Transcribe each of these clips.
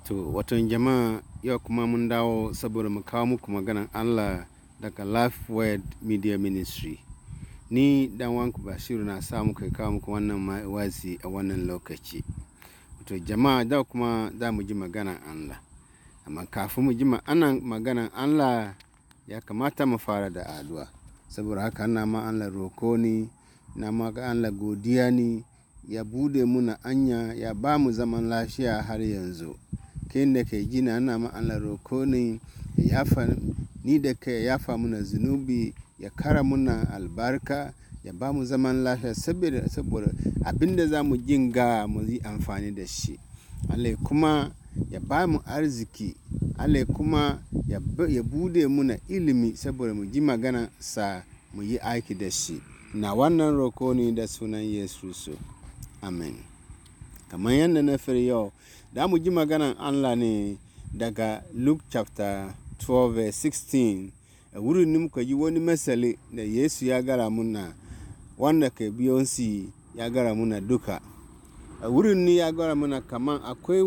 To, watan jama'a yau kuma mun dawo saboda mu kawo muku maganan Allah daga Life Word Media Ministry. Ni dan wanku Bashiru na sa muka kawo muku wannan wazi a wannan lokaci. To, jama'a da kuma za mu ji maganan Allah. Amma kafin mu ji maganan Allah ya kamata mu fara da addu'a. Saboda haka ana ma Allah roko ni, na ma Allah godiya ni, ya bude muna anya, ya ba mu zaman lafiya har yanzu. Kai da kai gina ana ma Allah roko ni, ya yafa ni da kai ya yafa muna zunubi, ya kara muna albarka, ya ba mu zaman lafiya saboda abinda za mu jinga mu yi amfani da shi. Allah kuma ya ba mu arziki, Allah kuma ya bude muna ilimi saboda mu ji magana sa mu yi aiki da shi. Na wannan roko ne da sunan Yesu so. Amen. Kamar yadda na fari yau, da mu ji maganan Allah ne daga Luke chapter 12 verse 16. A wurin ne muka ji wani misali da Yesu ya gara muna, wanda ke biyonsi ya gara muna duka. A wurin ne ya gara muna kaman akwai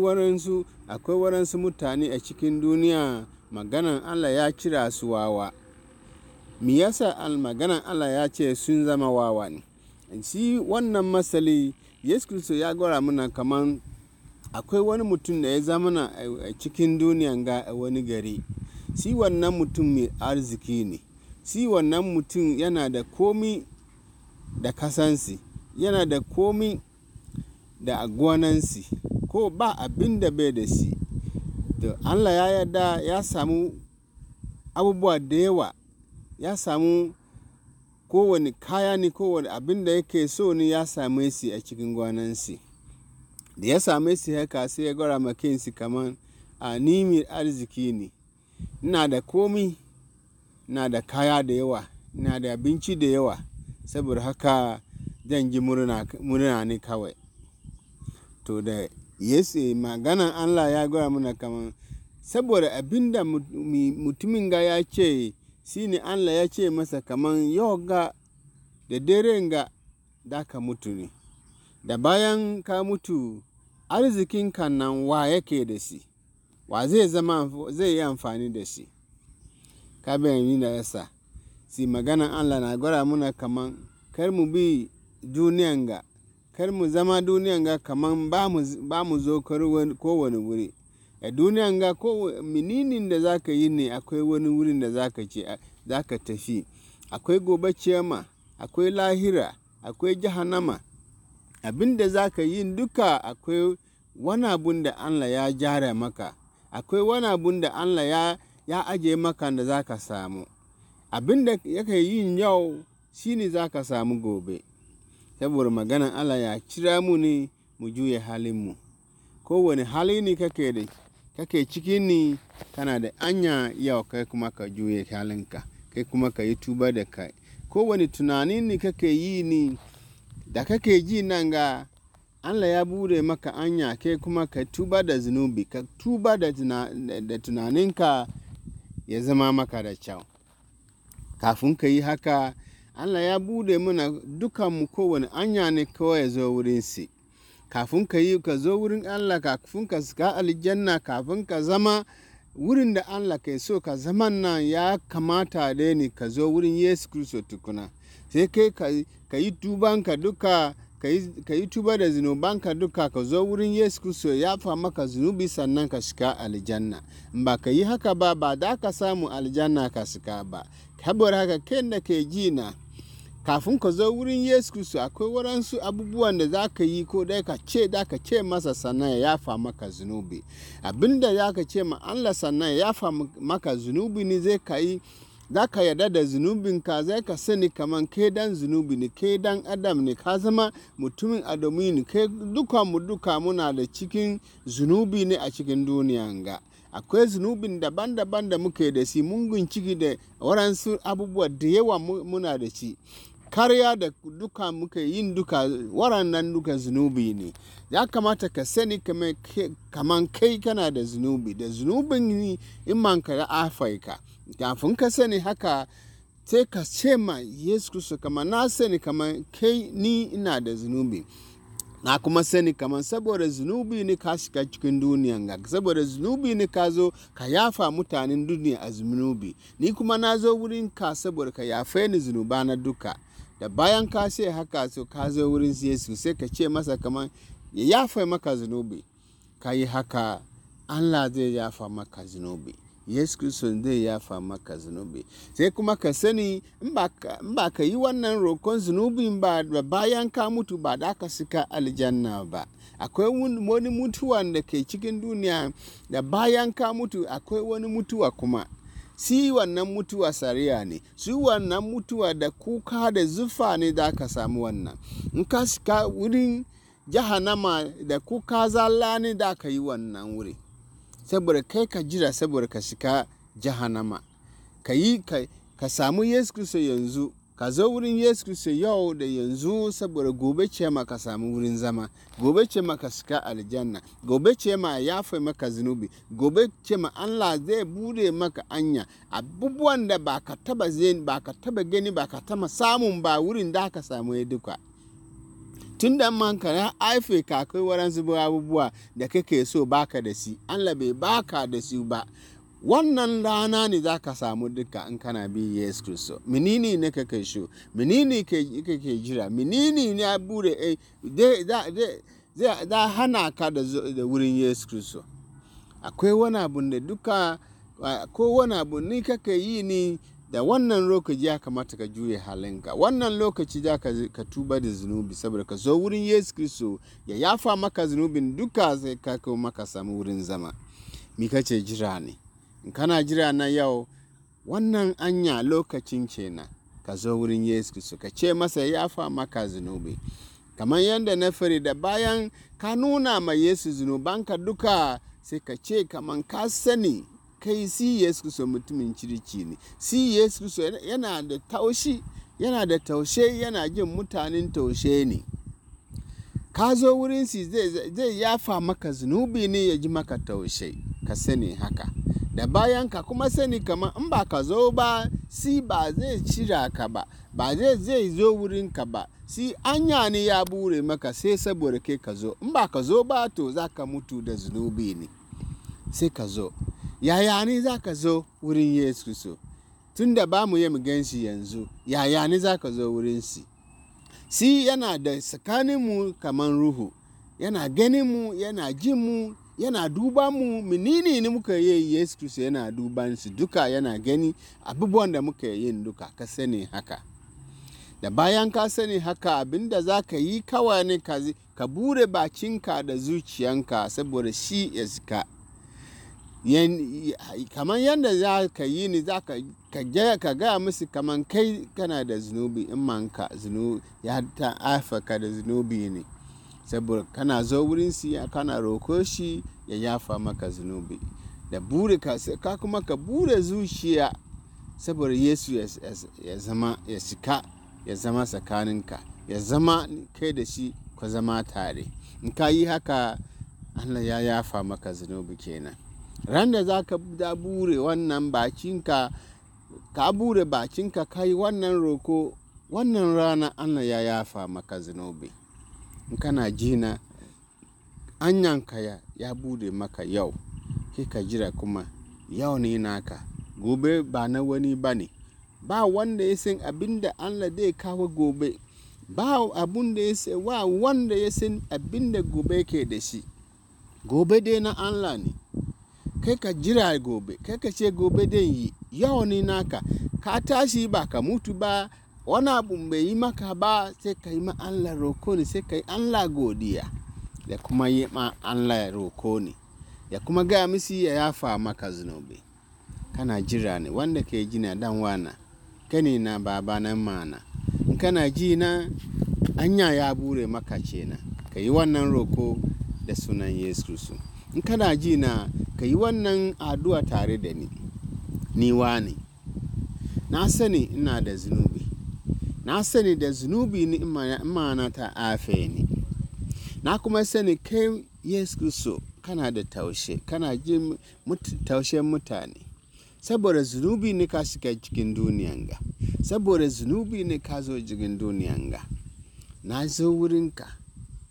waransu mutane a cikin duniya maganan Allah ya kira su wawa. Me yasa maganan Allah ya ce sun zama wawa ne? Shi wannan masali Yesu Kristo ya gara muna kaman akwai wani mutum da ya zama a cikin duniyan ga a wani gari. Shi wannan mutum mai arziki ne. Shi wannan mutum yana da komi da kasansi, yana da komi da gonansi, ko ba abin da bai da shi. To Allah ya yarda ya samu abubuwa da yawa, ya samu kowane kaya ne, kowane abin da yake so ne ya same shi a cikin gonansi. Da ya same shi haka sai ya gwara makinsi kaman ni mai arziki ne, ina da komi, ina da kaya da yawa, ina da abinci da yawa, saboda haka zan ji murna ne kawai. To da Yesu maganan Allah ya gwara mana kaman saboda abin da mutumin ga ya ce shi ne Allah ya ce masa kaman yau ga da daren ga da ka mutu ne, da bayan ka mutu arzikinka nan wa yake da shi, wa zai yi amfani da shi. Ka bayan da yasa si maganan Allah na gwara muna kaman kar mu bi duniyan ga, kar mu zama duniyan ga kaman ba mu zo kowane wuri. A duniyan ga meninin da za ka yi ne, akwai wani wurin da za ka tafi. Akwai gobe ciyama, akwai lahira, akwai jahannama. Abin da za ka yi duka akwai wani abun da Allah ya jara maka, akwai wani abun da Allah ya aje maka da za ka samu. Abin da yake yin yau shi ne za ka samu gobe. Saboda maganan Allah ya kira mu ne mu juya halinmu. Kowane hali ne kake cikin ni, kana da anya yau kai kuma ka juya halinka, kai kuma ka yi tuba da kai. Kowane tunani ne kake yi ni da kake ji nan ga Allah ya bude maka anya, kai kuma ka tuba da zunubi, ka tuba da tunaninka ya zama maka da kyau. Kafin ka yi haka, Allah ya bude mana dukanmu kowane anya ne kawai ya zo wurinsa. Kafin ka zo wurin Allah, kafin ka shiga aljanna, kafin ka zama wurin da Allah ke so ka zama nan, ya kamata da ne ka zo wurin Yesu Kristo tukuna. Sai kai ka yi tubanka duka, ka yi tuba da zunubanka duka, ka zo wurin Yesu Kristo ya fa maka zunubi sannan ka shiga aljanna. Ba ka yi haka ba da ka samu aljanna ka shiga ba. Saboda haka kai da ke ji na, kafin ka zo wurin Yesu Kristo akwai waransu abubuwan da za ka yi, ko dai ka ce masa sannan ya yafa maka zunubi. Abinda za ka ce ma Allah sannan ya yafa maka zunubi ne zai ka yi, za ka yarda da zunubinka, zai ka sani kaman kai dan zunubi ne, kai dan adam ne, ka zama mutumin adamu ne, kai duka muna da cikin zunubi ne a cikin duniyan ga. Akwai zunubin daban-daban da muke da shi, mungun ciki da waransu abubuwa da yawa muna da shi. Karya da duka muke yin duka, warannan duka zunubi ne. Ya kamata ka sani kaman kai kana da zunubi, da zunubin ni in man ka afaika. Kafin ka sani haka, sai ka ce ma Yesu Kristo kaman na sani kaman kai ni ina da zunubi. na kuma sani kaman saboda zunubi ne ka shiga cikin duniyan ga, saboda zunubi ne ka zo ka yafa mutanen duniya a zunubi, ni kuma na zo wurin ka saboda ka yafe ni zunuba na duka. Da bayan ka ce haka, so ka zo wurin Yesu sai ka ce masa kaman ya yafa maka zunubi. Ka yi haka, Allah zai yafa maka zunubi, Yesu Kristo zai yafa maka zunubi. Sai kuma ka sani in ba ka yi wannan roƙon zunubin ba, bayan ka mutu ba da ka shiga aljanna ba. Akwai wani mutuwan da ke cikin duniya da bayan ka mutu akwai wani mutuwa kuma. Si wannan mutuwa sariya ne, su wannan mutuwa da kuka da zufa ne da ka samu wannan. In ka shiga wurin jahannama da kuka zalla ne da ka yi wannan wuri. Saboda kai ka jira saboda ka shiga jahannama. Ka samu Yesu Kristo yanzu, ka zo wurin Yesu Kristo yau da yanzu saboda gobe ce ma ka samu wurin zama, gobe ce ma ka shiga aljanna, gobe ce ma ya yafe maka zunubi, gobe ce ma Allah zai bude maka anya abubuwan da ba ka taba gani ba ka taba samun ba wurin da ka samu ya duka. Tun da man ka ya haife ka akwai waransu abubuwa da kake so baka da shi, Allah bai baka da su ba. Wannan rana ne za ka samu duka in kana bi Yesu Kristo. Menene ne kake so? Menene kake jira? Menene ne ya bude zai hana ka da wurin Yesu Kristo? Akwai wani abu da duka, ko wani abu ne kake yi ni da wannan lokaci ya kamata ka juye halinka. Wannan lokaci za ka tuba da zunubi saboda ka zo wurin Yesu Kristo ya yafa maka zunubin duka, sai ka kuma ka samu wurin zama. Me kace jira ne? In kana jira na yau, wannan anya lokacin kenan ka zo wurin Yesu Kristo ka ce masa ya yafa maka zunubi. Kamar yadda na fari, da bayan ka nuna ma Yesu zunubanka duka, sai ka ce kaman ka sani kai si Yesu Kristo mutumin kirki ne. Si Yesu Kristo yana da taushe, yana jin mutanen taushe ne. Ka zo wurin si zai yafa maka zunubi ne, ya ji maka taushe. Ka sani haka. Da bayan ka kuma sani kaman in ba ka zo ba, si ba zai cira ka ba zai zo wurin ka ba. Si anya ne ya bure maka sai saboda kai ka zo. In ba ka zo ba, to za ka mutu da zunubi ne. Sai ka zo. Yaya ne za ka zo wurin Yesu Kristo? Tun da ba mu yi mu gan shi yanzu, yaya ne za ka zo wurin si? Si yana da tsakaninmu kamar ruhu, yana ganin mu, yana jin mu, yana duba mu. Menene ne muka yi Yesu Kristo yana duban su duka, yana gani abubuwan da muka yi duka. Ka sani haka. Da bayan ka sani haka, abinda za ka yi kawai ne ka bure bakinka da zuciyanka saboda shi ya zika. Kamar yadda za ka yi ni, za ka gaya musu kamar kai kana da zunubi, in manka zunubi ya ta ka da zunubi ne. Saboda kana zo wurin si, kana roko shi ya yafa maka zunubi. Da bure ka kuma ka bure zuciya saboda Yesu ya zama ya shika, ya zama tsakaninka, ya zama kai da shi ku zama tare. In ka yi haka, Allah ya yafa maka zunubi kenan. Ran da za ka bure wannan bakinka, ka bure bakinka ka yi wannan roko, wannan rana Allah ya yafa maka zunubi. In kana jina, anyanka ya bude maka yau, kai ka jira kuma yau ne naka, gobe ba na wani ba ne. Ba wanda ya san abin da Allah zai kawo gobe. Ba wanda ya san abin da gobe ke da shi. Gobe dai na Allah ne. Kai ka jira gobe, kai ka ce gobe dai yi, yau ne naka. Ka tashi ba ka mutu ba, wani abu bai yi maka ba, sai ka yi ma Allah roko ne, sai ka yi Allah godiya. Da kuma yi ma Allah roko ne. Ya kuma gaya misi ya yafa maka zunubi. Kana jira ne, wanda ke jina dan wana, kane na baba na mana. In kana ji na, anya ya bure maka kenan. Ka yi wannan roko da sunan Yesu Kristo. In kana ji na, ka yi wannan addu'a tare da ni. Ni wani. Na sani ina da zunubi. Na sani da zunubi ni imana ta afe ni. Na kuma sani kai Yesu Kristo kana da taushe, kana jin taushen mutane. Saboda zunubi ne ka shiga cikin duniyan ga. Saboda zunubi ne ka zo cikin duniyan ga. Na zo wurinka.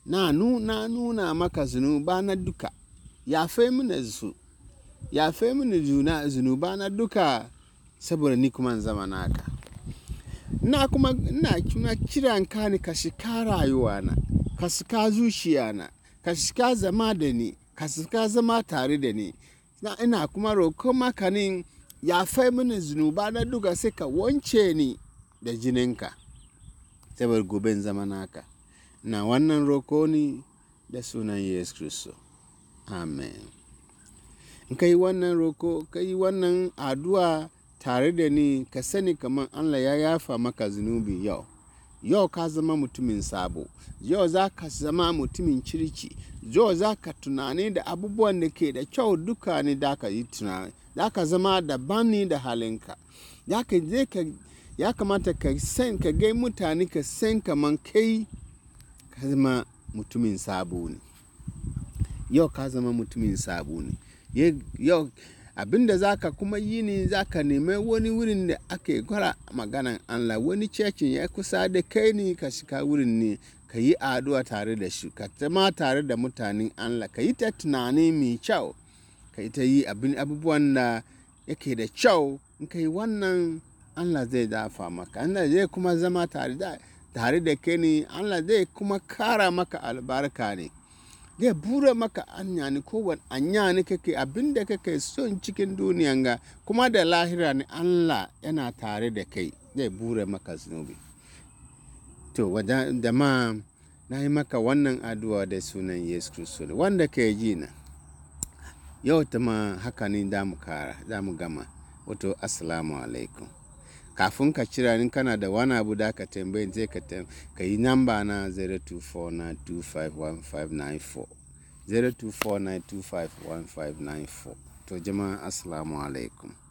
na nuna maka zunuba na duka, yafe mini su, yafe mini zunuba na duka, saboda ni kuma in zama naka. Ina kuma kiran ka ne ka shiga rayuwana, ka shiga zuciyana, ka shiga zama da ni, ka shiga zama tare da ni. Ina kuma roƙon maka ne yafe mini zunuba na duka, sai ka wanke ni da jininka, saboda gobe in zama naka. Na wannan roƙo ne da sunan Yesu Kristo. Amen. In ka yi wannan roƙo, ka yi wannan addu'a tare da ni, ka sani kamar Allah ya yafa maka zunubi yau. Yau ka zama mutumin sabo. Yau za ka zama mutumin kirki. Yau za ka tunani da abubuwan da ke da kyau duka ne da ka yi tunani. Za ka zama daban ne da halinka. Ya kamata ka gai mutane ka san kamar kai ka zama mutumin sabo ne. Yau ka zama mutumin sabo ne. Yau abinda za ka kuma yi ne, za ka nemi wani wurin da ake gwara maganan Allah, wani cecin ya kusa da kai ne, ka shiga wurin ne, ka yi addu'a tare da shi, ka zama tare da mutanen Allah, ka yi ta tunani mai kyau, ka yi ta yi abubuwan da yake da kyau. In ka yi wannan, Allah zai dafa maka, Allah zai kuma zama tare da kai ne, Allah zai kuma kara maka albarka ne, zai bure maka anya ne, kowane anya ne kake abinda kake son cikin duniyan ga, kuma da lahira ne Allah yana tare da kai, zai bure maka zunubi. To jama'a, na yi maka wannan addu'a da sunan Yesu Kristo ne, wanda ke ji na yau ta ma haka ne da mu gama. Wato assalamu alaikum. Kafin ka cira ni, kana da wani abu da ka tambaye, sai ka yi namba na 0249251594 0249251594. To jama'a, assalamu alaikum.